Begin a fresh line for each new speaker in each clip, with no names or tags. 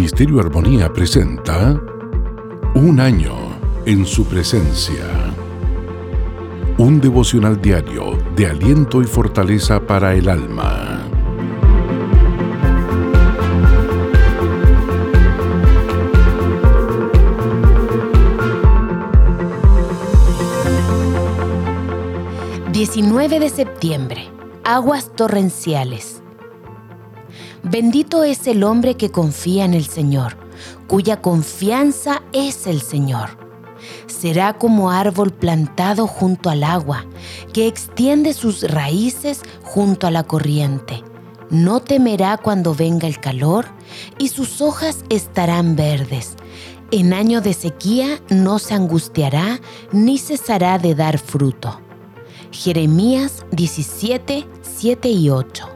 Ministerio Armonía presenta Un año en su presencia. Un devocional diario de aliento y fortaleza para el alma.
...19 de septiembre... Aguas torrenciales. Bendito es el hombre que confía en el Señor, cuya confianza es el Señor. Será como árbol plantado junto al agua, que extiende sus raíces junto a la corriente. No temerá cuando venga el calor, y sus hojas estarán verdes. En año de sequía no se angustiará, ni cesará de dar fruto. Jeremías 17, 7 y 8.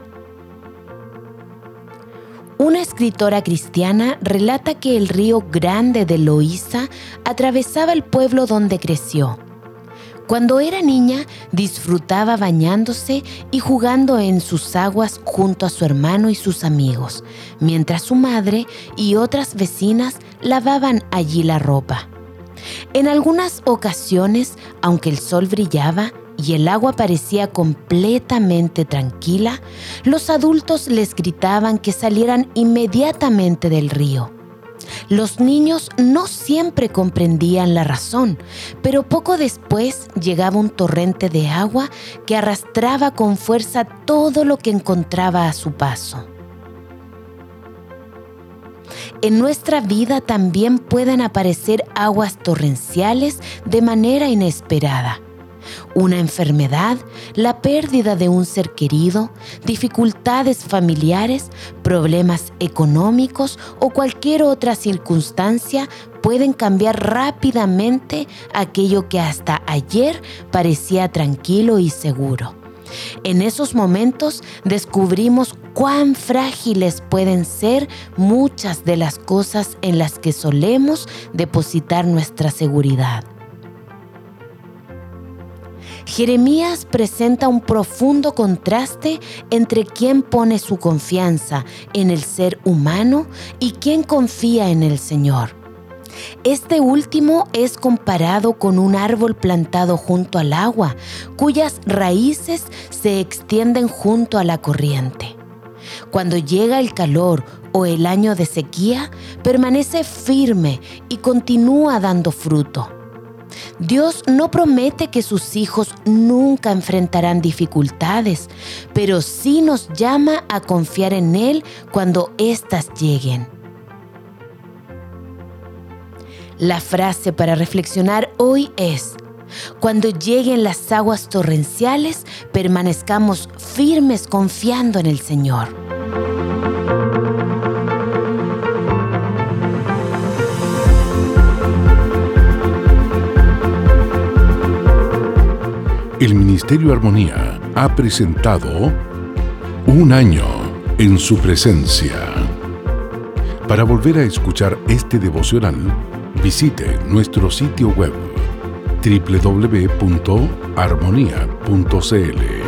Una escritora cristiana relata que el río Grande de Loíza atravesaba el pueblo donde creció. Cuando era niña, disfrutaba bañándose y jugando en sus aguas junto a su hermano y sus amigos, mientras su madre y otras vecinas lavaban allí la ropa. En algunas ocasiones, aunque el sol brillaba y el agua parecía completamente tranquila, los adultos les gritaban que salieran inmediatamente del río. Los niños no siempre comprendían la razón, pero poco después llegaba un torrente de agua que arrastraba con fuerza todo lo que encontraba a su paso. En nuestra vida también pueden aparecer aguas torrenciales de manera inesperada. Una enfermedad, la pérdida de un ser querido, dificultades familiares, problemas económicos o cualquier otra circunstancia pueden cambiar rápidamente aquello que hasta ayer parecía tranquilo y seguro. En esos momentos descubrimos cuán frágiles pueden ser muchas de las cosas en las que solemos depositar nuestra seguridad. Jeremías presenta un profundo contraste entre quien pone su confianza en el ser humano y quien confía en el Señor. Este último es comparado con un árbol plantado junto al agua, cuyas raíces se extienden junto a la corriente. Cuando llega el calor o el año de sequía, permanece firme y continúa dando fruto. Dios no promete que sus hijos nunca enfrentarán dificultades, pero sí nos llama a confiar en Él cuando éstas lleguen. La frase para reflexionar hoy es: cuando lleguen las aguas torrenciales, permanezcamos firmes confiando en el Señor.
El Ministerio Armonía ha presentado Un año en su presencia. Para volver a escuchar este devocional, visite nuestro sitio web www.armonia.cl.